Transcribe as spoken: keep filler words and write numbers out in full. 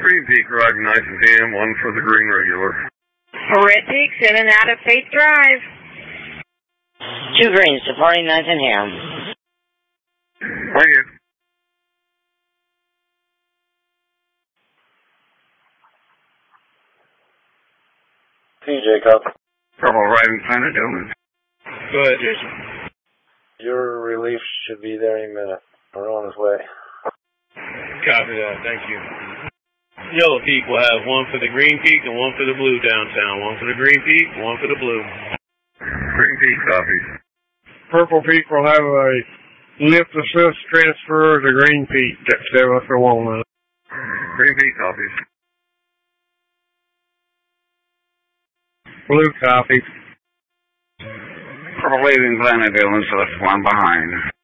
Green Peak arriving nice and ham, one for the green regular. Red Peak, in and out of Faith Drive. Two greens, departing ninth and ham. Thank you. P J, copy. Purple arriving Planet Dillon. Go ahead, Jason. Your relief should be there any minute. We're on his way. Copy that, thank you. Yellow Peak will have one for the Green Peak and one for the blue downtown. One for the Green Peak, one for the blue. Green Peak copies. Purple Peak will have a lift assist transfer to Green Peak. That's seven for Walnut. Green Peak copies. Blue copies. Purple leaving Planet Dillon, so that's one behind.